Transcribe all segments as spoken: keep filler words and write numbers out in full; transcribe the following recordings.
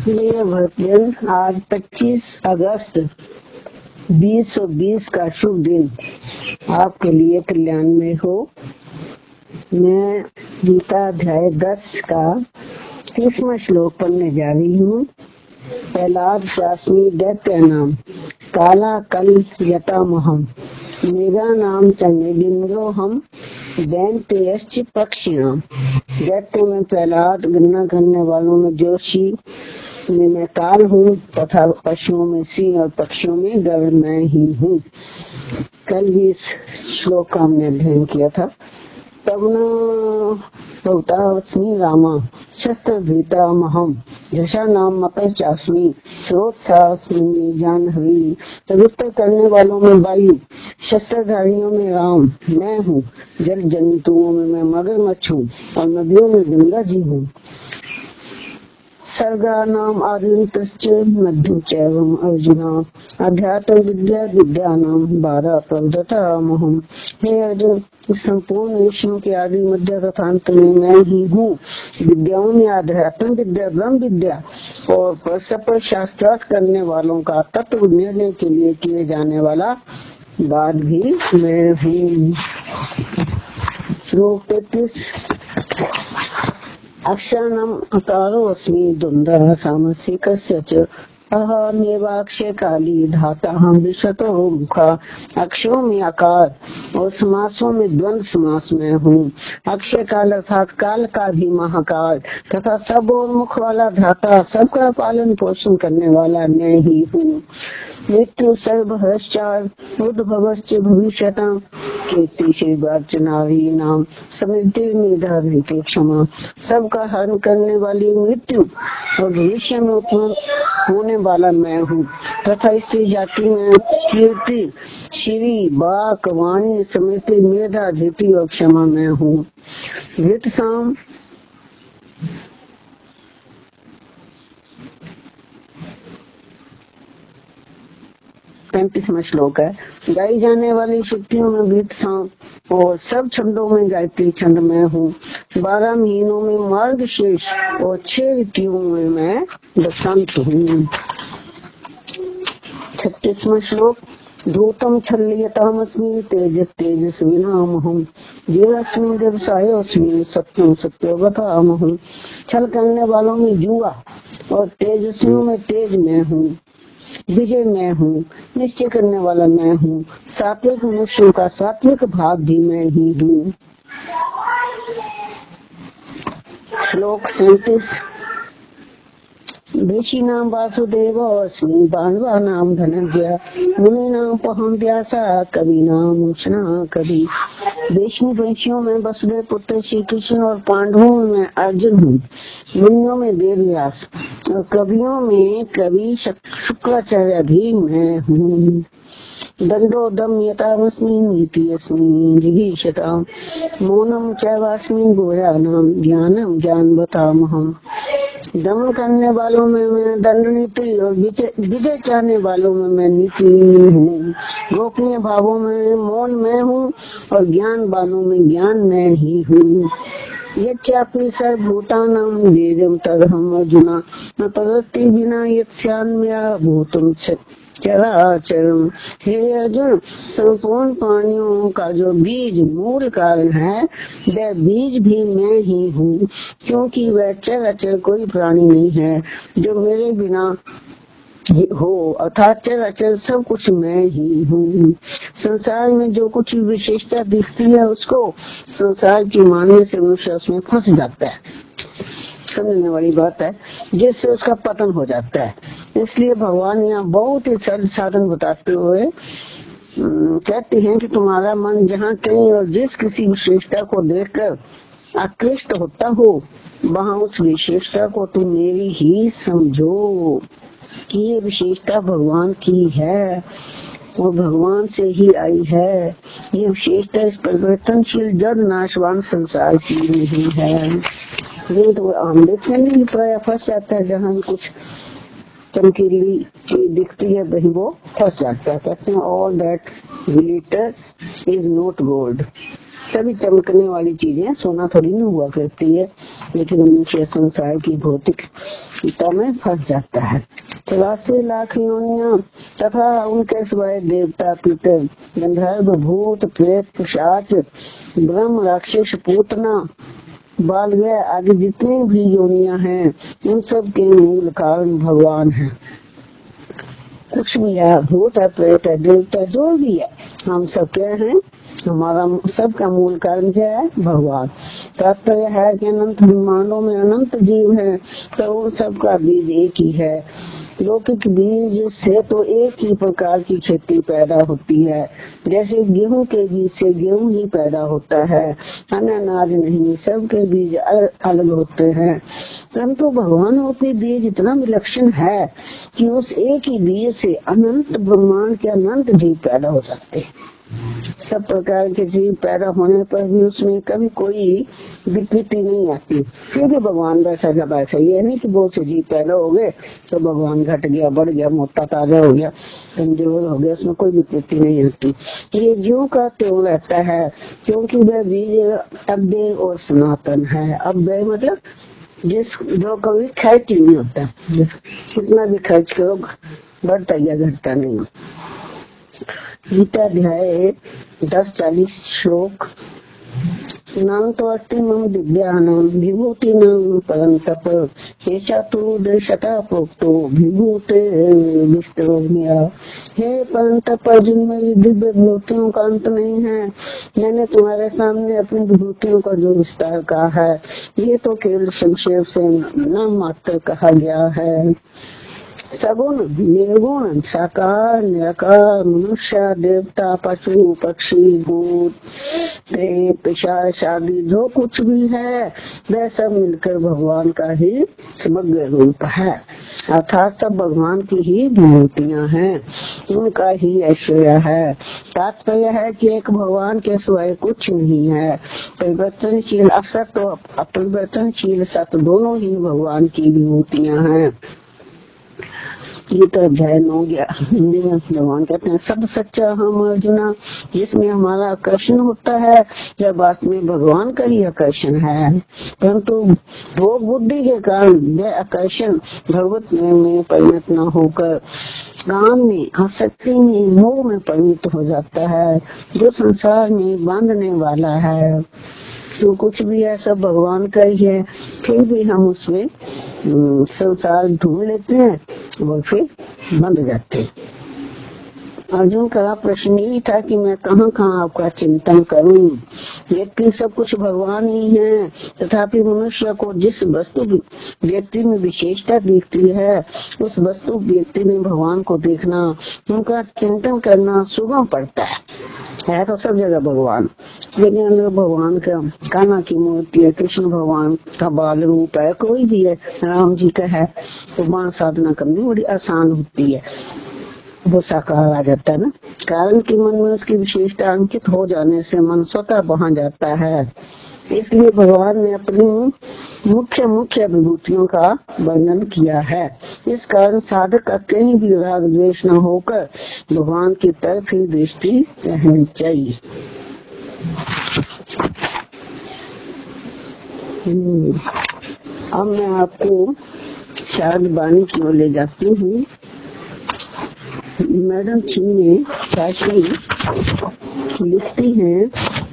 प्रिय भक्तजन, आज पच्चीस अगस्त बीस सौ बीस का शुभ दिन आपके लिए कल्याण में हो। मैं गीता अध्याय दस का तीसवां श्लोक पढ़ने जा रही हूँ। प्रहलाद शास्त्री दैत्य नाम काला कल यतामहम मेघा नाम चंद्रिंद्रो हम दैत्य पक्षियाम। दैत्य में प्रहलाद, गणना करने वालों में जोशी में मैं काल हूँ तथा पशुओं में सिंह और पक्षियों में गरुड़ मैं ही हूँ। कल भी इस श्लोक का हमने अध्ययन किया था। पवनास्मी रामा शस्त्र भीता महम झषा नाम मकर चास्मी स्रोत्सास्मी जानवी। पवित्र करने वालों में वायु, शस्त्रधारियों में राम मैं हूँ, जल जंतुओं में मैं मगरमच्छ हूँ और नदियों में गंगा जी हूँ। सर्गा नाम आर्यन्तश्च मध्यम चैवम अर्जुना अध्यात्म विद्या विद्या नाम बारह प्रवदतामहम्। हे अर्जुन, संपूर्ण विश्व के आदि मध्य तथा अंत में मैं ही हूँ। विद्याओं में अध्यात्म विद्या, ब्रह्म विद्या और परस्पर शास्त्रार्थ करने वालों का तत्व निर्णय के लिए किए जाने वाला बात भी मैं हूँ। श्लोक तैतीस। अक्षरम अकारो अस्मि द्वंद्व सामसिकस्य च अहमेवाक्षय काली धाता हम विशतो मुखा। अक्षरों में आकार और समासों में द्वंद्व समास में हूँ। अक्षय काल अर्थात काल का भी महाकाल तथा सब और मुख वाला धाता, सबका पालन पोषण करने वाला मैं ही हूँ। मृत्यु सर्वहश्चार उद्भवश्च भविष्यताम् कीर्ति श्रीवार्चनावी नाम समृद्धि मेधा भीति क्षमा। सबका हरण करने वाली मृत्यु और भविष्य में उत्पन्न होने वाला मैं हूँ तथा स्त्री जाति में कीर्ति, श्री, वाक, वाणी, समृद्धि, मेधा, धीति और क्षमा मैं हूँ। वृत्तसाम पैंतीसवां श्लोक है। गाई जाने वाली शक्तियों में वृत्तसाम और सब छंदों में गायत्री छंद में हूँ। बारह महीनों में मार्गशीर्ष और छह ऋतुओं में मैं बसंत हूँ। छत्तीसवां श्लोक। धूतम छल्लियतामस्मि तेजस तेजस विनामहम् जीवास्मि व्यवसायोस्मि सत्यम सत्यवतामहम्। छल करने वालों में जुआ और तेजस्वियों में तेज मैं हूँ। विजय मैं हूँ, निश्चय करने वाला मैं हूँ। सात्विक मनुष्यों का सात्विक भाव भी मैं ही हूँ। श्लोक सैंतीस। देशी नाम वासुदेव अस्मि बान्वा नाम धनंजय मुनि नाम पहम व्यासा कवि नाम उष्णा कवि। देशी वंशियों में वसुदेव पुत्र श्री कृष्ण और पांडवों में मैं अर्जुन हूँ। मुनियों में वेद व्यास और कवियों में कवि शुक्राचार्य भी मैं हूँ। दंडो दम यतामस्मि नीति अस्मि जिगीषताम् मौनम चैवास्मि गोयानाम ज्ञानम ज्ञानवतामहम्। दमन करने वालों में मैं दंड नीति और विजय चाहने वालों में मैं नीति हूँ। गोपनीय भावों में मौन मैं हूँ और ज्ञान वालों में ज्ञान मैं ही हूँ। यच्चापि सर्वभूतानां वेदं तदहम् अर्जुना न तदस्ति विना यत्स्यान्मया भूतं चराचरम्। हे अर्जुन, संपूर्ण प्राणियों का जो बीज मूल कारण है वह बीज भी मैं ही हूँ, क्योंकि वह चराचर कोई प्राणी नहीं है जो मेरे बिना हो, अर्थात चराचर सब कुछ मैं ही हूँ। संसार में जो कुछ विशेषता दिखती है उसको संसार की मानने से मनुष्य उसमें फंस जाता है। समझने वाली बात है, जिससे उसका पतन हो जाता है। इसलिए भगवान यहाँ बहुत ही सरल साधन बताते हुए कहते हैं कि तुम्हारा मन जहाँ कहीं और जिस किसी विशेषता को देखकर आकृष्ट होता हो, वहाँ उस विशेषता को तुम मेरी ही समझो कि ये विशेषता भगवान की है, वो भगवान से ही आई है। ये विशेषता इस परिवर्तनशील जड़ नाशवान संसार की नहीं है। ये तो आम देखने में प्राय फंस जाता है, जहाँ कुछ चमकीली चीज दिखती है वही वो फंस जाता है। कहते हैं all that glitters is not gold. सभी चमकने वाली चीजें सोना थोड़ी नहीं हुआ करती है, लेकिन मनुष्य संसार की भौतिकता में फंस जाता है। चौरासी लाख योनियां तथा उनके सिवाय देवता, पितर, गंधर्व, भूत, प्रेत, पिशाच, ब्रह्म, राक्षस, पूतना, बालय आदि जितनी भी योनियां हैं, उन सब के मूल कारण भगवान है। कुछ भी है, भूत है, प्रेत है, देवता, जो भी है, हम सब क्या हैं, हमारा सबका मूल कारण क्या है, भगवान। तात्पर्य है कि अनंत ब्रह्मांडों में अनंत जीव हैं, तो उन सब का बीज एक ही है। लौकिक बीज से तो एक ही प्रकार की खेती पैदा होती है, जैसे गेहूं के बीज से गेहूं ही पैदा होता है, अन्य अनाज नहीं, सबके बीज अलग होते हैं। परंतु भगवान के बीज इतना विलक्षण है कि उस एक ही बीज से अनंत ब्रह्मांड के अनंत जीव पैदा हो सकते हैं। सब प्रकार के जीव पैदा होने पर भी उसमें कभी कोई विकृति नहीं आती, क्योंकि भगवान वैसा का वैसा। ये नहीं कि बहुत से जीव पैदा हो गए तो भगवान घट गया, बढ़ गया, मोटा ताजा हो गया, कमजोर हो गया, उसमें कोई विकृति नहीं आती। ये जीव का त्यों रहता है, क्योंकि वह बीज अव्यय और सनातन है। अव्यय मतलब जिस जो कभी खर्च नहीं होता, जिस कितना भी खर्च करो बढ़ता या घटता नहीं। गीता अध्याय दस चालीस श्लोक। नाम तो अस्ति मम दिव्यानाम विभूति नाम परम तप ऐसा तो दर्शता प्रोक्तो विभूते विस्तरोम्या। हे परम तप, अर्जुन मेरी दिव्य विभूतियों का अंत नहीं है। मैंने तुम्हारे सामने अपनी विभूतियों का जो विस्तार कहा है, ये तो केवल संक्षेप से नाम मात्र कहा गया है। सगुण, निर्गुण, साकार, निराकार, मनुष्य, देवता, पशु, पक्षी, भूत, प्रेत, पिशाच आदि जो कुछ भी है, वह सब मिलकर भगवान का ही समग्र रूप है, अर्थात सब भगवान की ही विभूतियां हैं, उनका ही ऐश्वर्य है। तात्पर्य है कि एक भगवान के सिवाय कुछ नहीं है। परिवर्तनशील असत और अपरिवर्तनशील सत दोनों ही भगवान की विभूतियां हैं। ये तो अध्याय नौ गया। हिंदी में भगवान कहते हैं, सब सच्चा हम अर्जुना, जिसमें हमारा आकर्षण होता है यह वास्तव में भगवान का ही आकर्षण है, परंतु भोग बुद्धि के कारण यह आकर्षण भगवत में परिणत न होकर काम में, आसक्ति में, मोह में परिणत हो जाता है, जो संसार में बांधने वाला है। जो कुछ भी है सब भगवान का ही है, फिर भी हम उसमें संसार ढूंढ लेते हैं और फिर बंध जाते हैं। अर्जुन का प्रश्न यही था कि मैं कहाँ कहाँ आपका चिंतन करूं। व्यक्ति सब कुछ भगवान ही है, तथापि मनुष्य को जिस वस्तु व्यक्ति में विशेषता दिखती है, उस वस्तु व्यक्ति में भगवान को देखना, उनका चिंतन करना सुगम पड़ता है। है तो सब जगह भगवान, लेकिन भगवान का कान्हा की मूर्ति है, कृष्ण भगवान का बाल रूप है, कोई भी है, राम जी का है, तो वहाँ साधना करनी बड़ी आसान होती है, वो साकार आ जाता है ना। कारण कि मन में उसकी विशेषता अंकित हो जाने से मन स्वतः वहाँ जाता है। इसलिए भगवान ने अपनी मुख्य मुख्य विभूतियों का वर्णन किया है। इस कारण साधक का कहीं भी राग द्वेष न होकर भगवान की तरफ ही दृष्टि रहनी चाहिए। अब मैं आपको शारद वाणी की ओर ले जाती हूँ। मैडम छी ने शास्त्री लिखती हैं,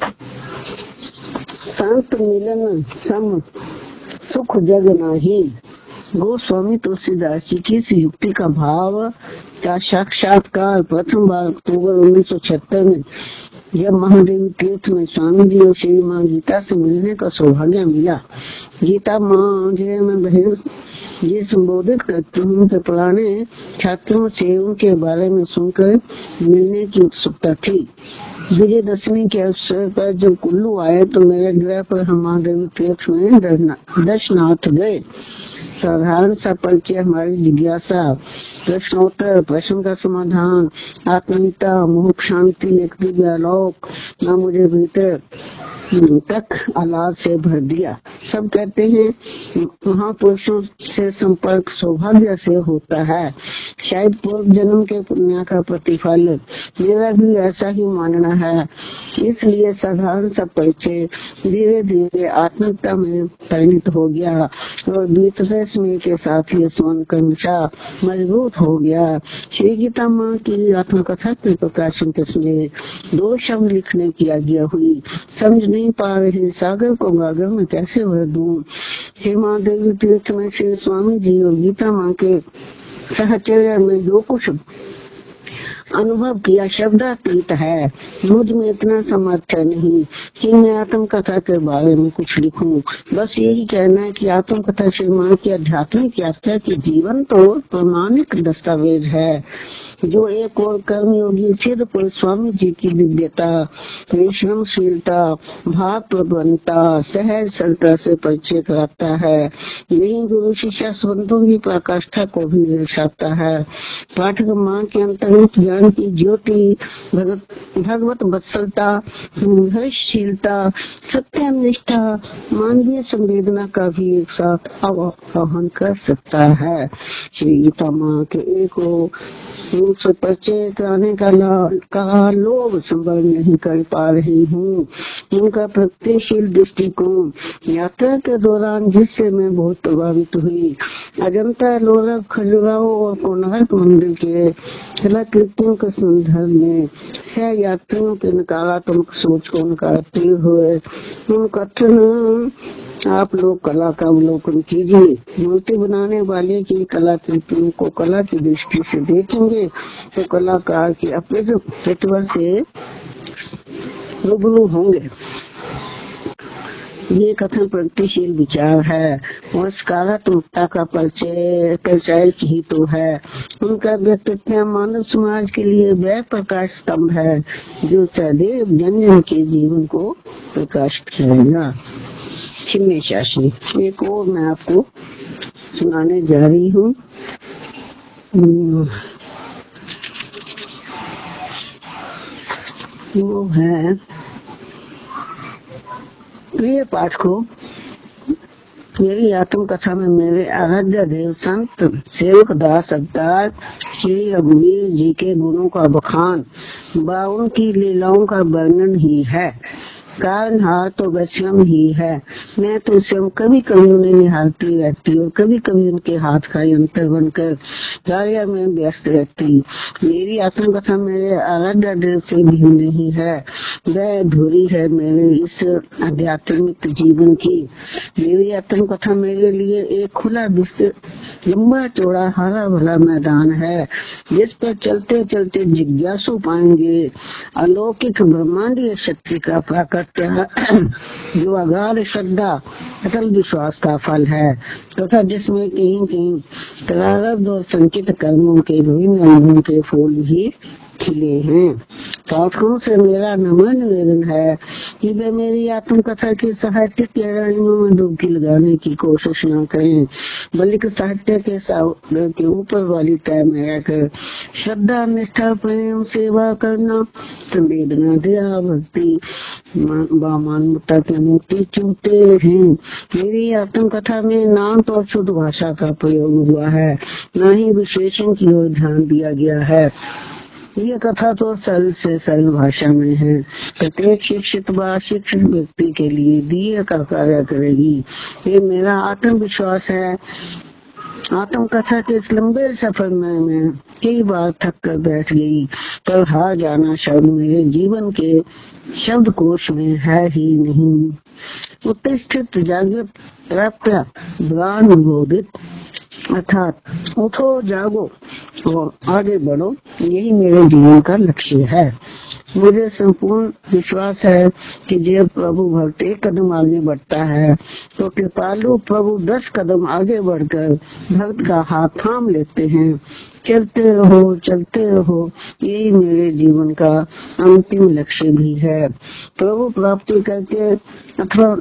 शांत मिलन सम सुख जग नाही। गोस्वामी तुलसीदास जी की इस युक्ति का भाव का साक्षात्कार प्रथम बार अक्टूबर उन्नीस सौ छिहत्तर में जब महादेवी तीर्थ में स्वामी जी और श्री माँ गीता से मिलने का सौभाग्य मिला। गीता माँ जय में बहन ये संबोधित करती हूँ कि पुराने छात्रों से उनके बारे में सुनकर मिलने की उत्सुकता थी। विजयदशमी के अवसर पर जब कुल्लू आए तो मेरे गृह पर हम महादेवी तीर्थ में दर्शनार्थ गए। साधारण सा परिचय, हमारी जिज्ञासा, प्रश्नोत्तर, प्रश्न का समाधान, आत्मीयता, मोह शांति, एक दिव्य आलोक न मुझे भीतर तक औलाद से भर दिया। सब कहते हैं महापुरुषों से संपर्क सौभाग्य से होता है, शायद पूर्व जन्म के पुण्य का प्रतिफल। मेरा भी ऐसा ही मानना है। इसलिए साधारण सा परिचय धीरे धीरे आत्मिकता में परिणित हो गया और बीतते समय के साथ ही स्मरण का नशा मजबूत हो गया। श्री गीता माँ की आत्मकथा के प्रकाशन के समय दो शब्द लिखने की आज्ञा हुई। समझ नहीं पा रही सागर को गागर में कैसे भर दूं। हे माँ देवी तीर्थ में श्री स्वामी जी और गीता माँ के सहचर्य में जो कुछ अनुभव किया शब्दातीत है। मुझ में इतना सामर्थ्य नहीं कि मैं आत्म कथा के बारे में कुछ लिखूं। बस यही कहना है कि आत्म कथा श्री माँ की आध्यात्मिक यात्रा की जीवन तो प्रमाणिक दस्तावेज है, जो एक और कर्मयोगी सिद्ध पुरुष स्वामी जी की दिव्यता, परिश्रमशीलता, भाव प्रबलता, सहज सरलता से परिचय कराता है। यही गुरु शिष्य संतों की प्रकाष्ठा को भी दर्शाता है। पाठक माँ के अंतर्गत ज्ञान की ज्योति, भगवत वत्सलता, संघर्षशीलता, सत्यनिष्ठा, मानवीय संवेदना का भी एक साथ आवाहन कर सकता है। श्री गीता माँ के एक रूप से परिचय कराने का, का लोभ संभल नहीं कर पा रही हूँ। उनका प्रगतिशील दृष्टिकोण यात्रा के दौरान जिससे मैं बहुत प्रभावित हुई। अजंता, एलोरा, खजुराहो और कोणार्क मंदिर के कलाकृतियों के संदर्भ में सह यात्रियों के नकारात्मक सोच को नकारते हुए उन कथन आप लोग कला का अवलोकन कीजिए। मूर्ति बनाने वाले की कलाकृतियों को कला की दृष्टि से देखेंगे तो कलाकार के अपने प्रतिभा से रूबरू होंगे। ये कथन प्रगतिशील विचार है और सकारात्मकता का परिचय परिचय ही तो है। उनका व्यक्तित्व मानव समाज के लिए वह प्रकाश स्तंभ है जो सदैव जन जन के जीवन को प्रकाशित करेगा। छिन्नी शास्त्री एक और मैं आपको सुनाने जा रही हूँ। वो है प्रिय पाठकों, मेरी आत्म कथा में मेरे आराध्य देव संत सेवक दास अवतार श्री रघुवीर जी के गुणों का बखान व उनकी लीलाओं का वर्णन ही है। कारणहार तो वह स्वयं ही है। मैं तो स्वयं कभी कभी उन्हें निहारती रहती और कभी कभी उनके हाथ का यंत्र बनकर कार्य में व्यस्त रहती। मेरी आत्मकथा मेरे आराध्य देव से भिन्न नहीं है, वह अधूरी है मेरे इस आध्यात्मिक जीवन की। मेरी आत्मकथा मेरे लिए एक खुला विस्तृत लंबा चौड़ा हरा भरा मैदान है, जिस पर चलते चलते जिज्ञासु पाएंगे अलौकिक ब्रह्मांडीय शक्ति का प्राकट्य, जो अगाध श्रद्धा अटल विश्वास का फल है तथा जिसमें कहीं कहीं प्रारब्ध और संचित कर्मों के विभिन्न रंगों के फूल भी खिले हैं। पाठकों से मेरा नम्र निवेदन है कि वे मेरी आत्मकथा की साहित्यिक गहराइयों में डुबकी लगाने की कोशिश न करें, बल्कि साहित्य के सागर के ऊपर वाली तय में रहकर श्रद्धा, निष्ठा, प्रेम, सेवा करना, संवेदना, दया, भक्ति, मानवता की मूर्ति चुनते हैं। मेरी आत्मकथा में नाम तो शुद्ध भाषा का प्रयोग हुआ है, न ही विशेषण की ओर ध्यान दिया गया है। यह कथा तो सरल से सरल भाषा में है, प्रत्येक शिक्षित व शिक्षित व्यक्ति के लिए दिए का कार्य करेगी। ये मेरा आत्मविश्वास है। आत्मकथा के इस लंबे सफर में मैं कई बार थक कर बैठ गई, पर हार जाना शब्द मेरे जीवन के शब्दकोश में है ही नहीं। उत्तिष्ठित, जागृत, प्राप्त, ज्ञान बोधित, अर्थात उठो, जागो और आगे बढ़ो, यही मेरे जीवन का लक्ष्य है। मुझे संपूर्ण विश्वास है कि जब प्रभु भक्त एक कदम आगे बढ़ता है तो कृपालु प्रभु दस कदम आगे बढ़कर भक्त का हाथ थाम लेते हैं। चलते रहो, चलते रहो, यही मेरे जीवन का अंतिम लक्ष्य भी है। प्रभु प्राप्ति करके अथवा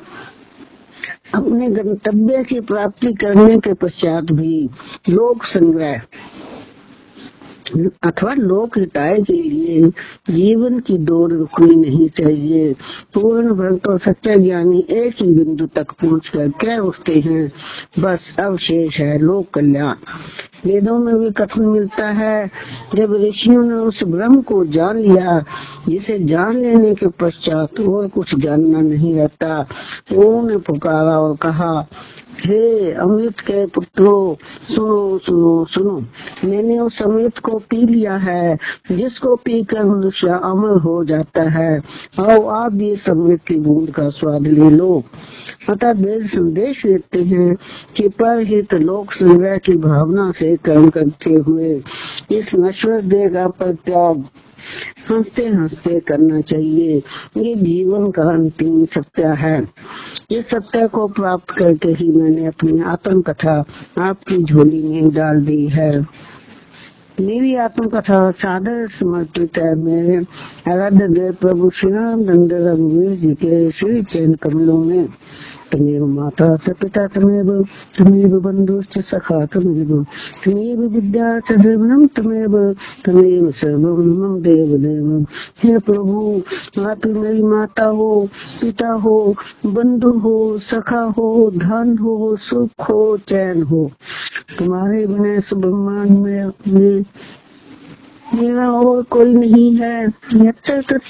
अपने गंतव्य की प्राप्ति करने के पश्चात भी लोक संग्रह अथवा लोक हिताय के लिए जीवन की दौड़ रुकनी नहीं चाहिए। पूर्ण भक्त और सच्चा ज्ञानी एक ही बिंदु तक पहुंचकर कह उठते हैं, बस अब शेष है लोक कल्याण। वेदों में भी कथन मिलता है, जब ऋषियों ने उस ब्रह्म को जान लिया जिसे जान लेने के पश्चात और कुछ जानना नहीं रहता, उन्होंने पुकारा और कहा, हे अमृत के पुत्रों, सुनो सुनो सुनो, मैंने उस अमृत को पी लिया है जिसको पीकर मनुष्य अमर हो जाता है। आओ आप भी इस अमृत की बूंद का स्वाद ले लो। अतः वेद संदेश देते हैं कि परहित लोक संग्रह की भावना से कर्म करते हुए इस नश्वर देह का परित्याग हंसते हंसते करना चाहिए। ये जीवन का अंतिम सत्य है। इस सत्य को प्राप्त करके ही मैंने अपनी आत्मकथा आपकी झोली में डाल दी है। मेरी आत्मकथा सादर समर्पित है मेरे आराध्य देव प्रभु श्री रामचंद्र रघुवीर जी के श्री चरण कमलों में। तमेव माता च पिता तमेव तमेव बंधुश्च सखा तमेव तमेव विद्या च देवनम तमेव तमेव सर्वं मम देव देव। हे प्रभु, आप ही मेरी माता हो, पिता हो, बंधु हो, सखा हो, धन हो, सुख हो, चैन हो। तुम्हारे बिना इस ब्रह्मांड में में मेरा और कोई नहीं है। जब तक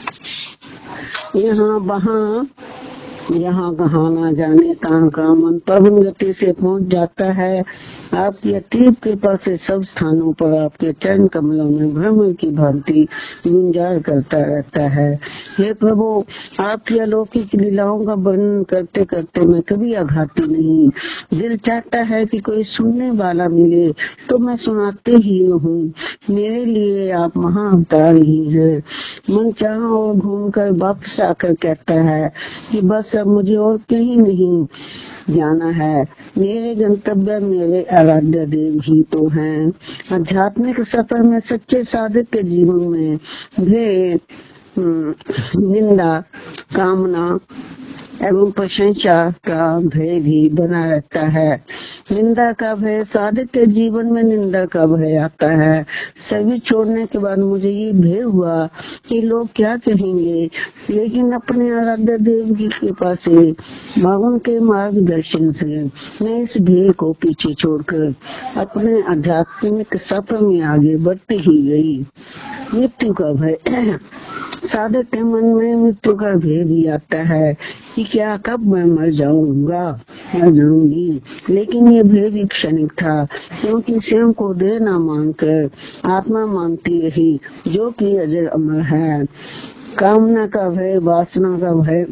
तक यहाँ वहाँ यहाँ कहाँ ना जाने कहाँ का मन पवन गति से पहुँच जाता है। आपकी अतीब कृपा से सब स्थानों पर आपके चरण कमलों में भ्रमर की भांति गुंजार करता रहता है। हे प्रभु, आपकी अलौकिक लीलाओं का वर्णन करते करते मैं कभी आघाती नहीं। दिल चाहता है कि कोई सुनने वाला मिले तो मैं सुनाते ही हूँ। मेरे लिए आप महाअवतार ही है। मन चाह और घूम कर वापस आकर कहता है कि बस अब मुझे और कहीं नहीं जाना है। मेरे गंतव्य मेरे आराध्य देव ही तो हैं। आध्यात्मिक सफर में सच्चे साधक के जीवन में भेद, निंदा, कामना एवं प्रशंसा का भय भी बना रहता है। निंदा का भय, साधक के जीवन में निंदा का भय आता है। सभी छोड़ने के बाद मुझे ये भय हुआ कि लोग क्या कहेंगे, लेकिन अपने आराध्य देव की कृपा से, भगवान के मार्गदर्शन से मैं इस भय को पीछे छोड़कर अपने आध्यात्मिक सफर में आगे बढ़ती ही गई। मृत्यु का भय, साधक के मन में मृत्यु का भय भी आता है कि क्या कब मैं मर जाऊंगा, मर जाऊंगी। लेकिन ये भय भी क्षणिक था, क्योंकि स्वयं को देह न मानकर आत्मा मानती रही जो कि अजर अमर है। कामना का भय, वासना का भय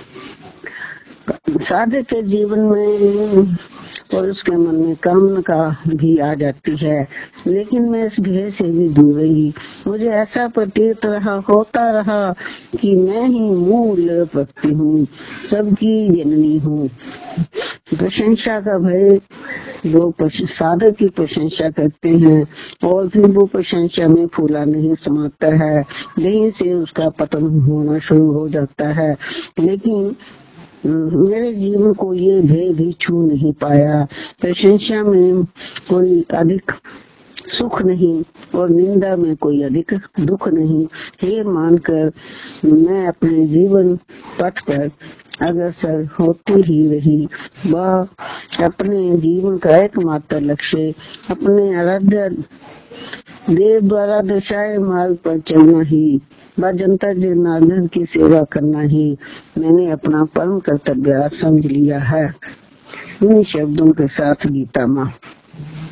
साधक के जीवन में और उसके मन में कामना का भी आ जाती है, लेकिन मैं इस भय से भी दूर रही। मुझे ऐसा प्रतीत रहा होता रहा कि मैं ही मूल भक्ति हूँ, सबकी जननी हूँ। प्रशंसा का भय, वो साधक की प्रशंसा करते हैं और फिर वो प्रशंसा में फूला नहीं समाता है, यहीं से उसका पतन होना शुरू हो जाता है। लेकिन मेरे जीवन को ये भय भी छू नहीं पाया। प्रशंसा में कोई अधिक सुख नहीं और निंदा में कोई अधिक दुख नहीं, ये मानकर मैं अपने जीवन पथ पर अग्रसर होती ही रही। वह अपने जीवन का एकमात्र लक्ष्य अपने आराध्य देव द्वारा दर्शाए मार्ग पर चलना ही, व जनता जनार्दन की सेवा करना ही मैंने अपना परम कर्तव्य समझ लिया है। इन शब्दों के साथ गीता माँ।